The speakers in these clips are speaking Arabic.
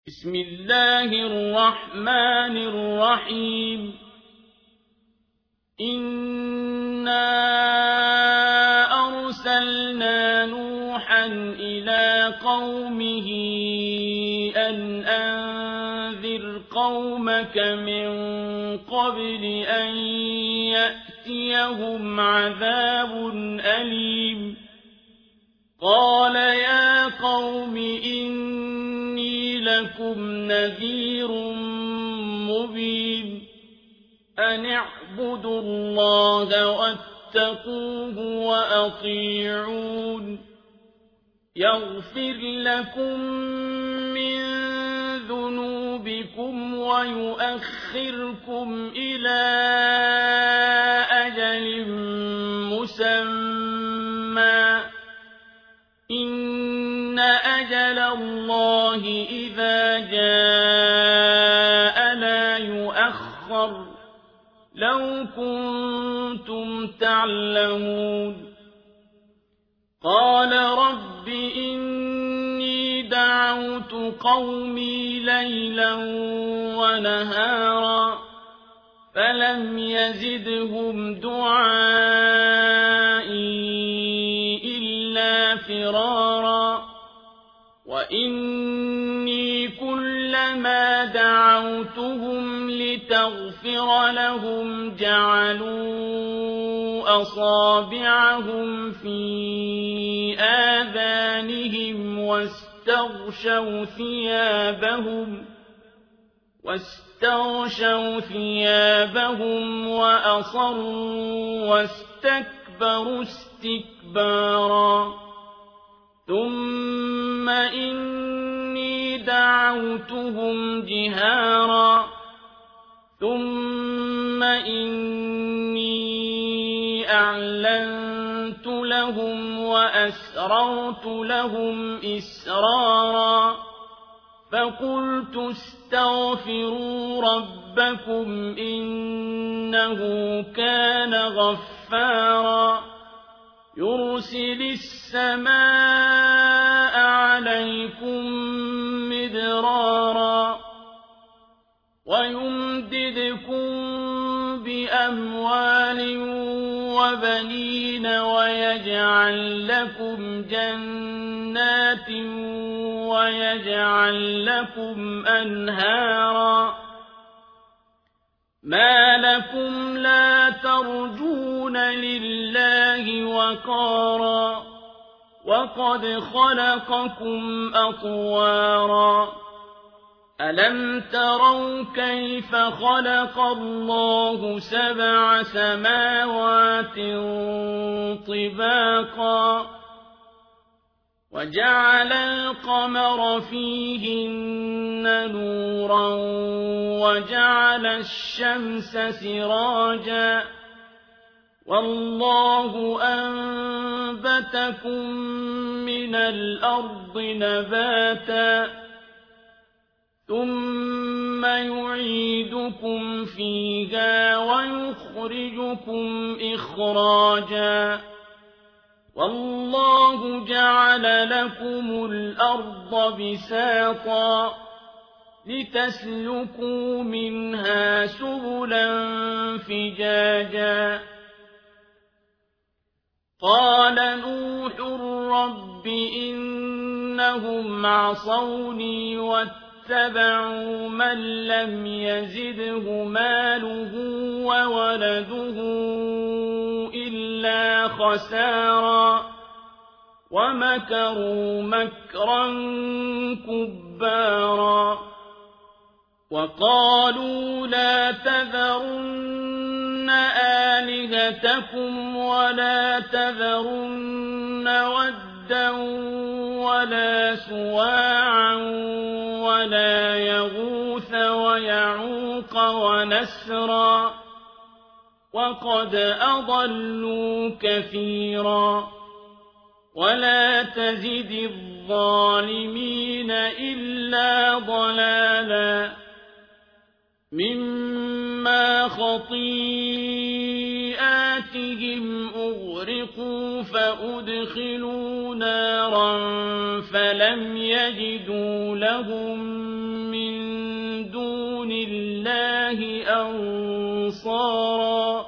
بسم الله الرحمن الرحيم إنا أرسلنا نوحا إلى قومه أن أنذر قومك من قبل أن يأتيهم عذاب أليم قال يا قوم إني لكم نذير مبين أن اعبدوا الله واتقوه وأطيعون يغفر لكم من ذنوبكم ويؤخركم إلى أجل مسمى إن أجل الله إذا جاء لا يؤخر لو كنتم تعلمون قال رب إني دعوت قومي ليلا ونهارا فلم يزدهم دعائي إلا فرارا وإني كلما دعوتهم لتغفر لهم جعلوا أصابعهم في آذانهم واستغشوا ثيابهم وأصروا واستكبروا استكبارا ثم إني دعوتهم جهارا ثم إني أعلنت لهم وأسررت لهم إسرارا فقلت استغفروا ربكم إنه كان غفارا يرسل السماء عليكم مدرارا ويمددكم بأموال وبنين ويجعل لكم جنات ويجعل لكم أنهارا ما لكم لا ترجون لله وقارا وقد خلقكم أطوارا ألم تروا كيف خلق الله 7 سماوات طباقا وجعل القمر فيهن نورا وجعل الشمس سراجا والله أنبتكم من الأرض نباتا ثم يعيدكم فيها ويخرجكم إخراجا والله جعل لكم الأرض بساطا لتسلكوا منها سبلا فجاجا قال نوح رب إنهم عصوني واتبعوا من لم يزده ماله وولده إلا خسارا ومكروا مكرا كبارا وقالوا لا تذرن آلهتكم ولا تذرن ودا ولا سواعا ولا يغوث ويعوق ونسرا وقد أضلوا كثيرا ولا تزد الظالمين إلا ضلالا مما خطيئاتهم أغرقوا فأدخلوا نارا فلم يجدوا لهم لله أنصارا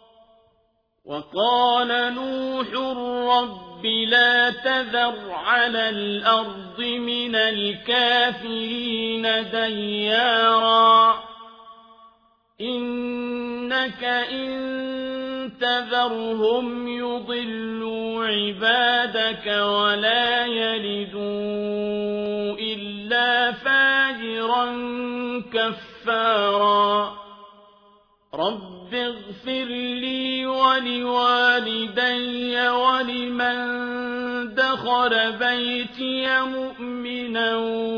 وقال نوح رب لا تذر على الأرض من الكافرين ديارا إنك إن تذرهم يضلوا عبادك ولا يلدوا إلا فاجرا كفارا رب اغفر لي ولوالدي ولمن دخل بيتي مؤمنا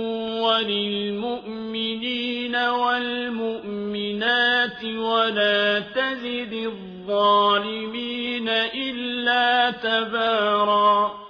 وللمؤمنين والمؤمنات ولا تزد الظالمين إلا تبارا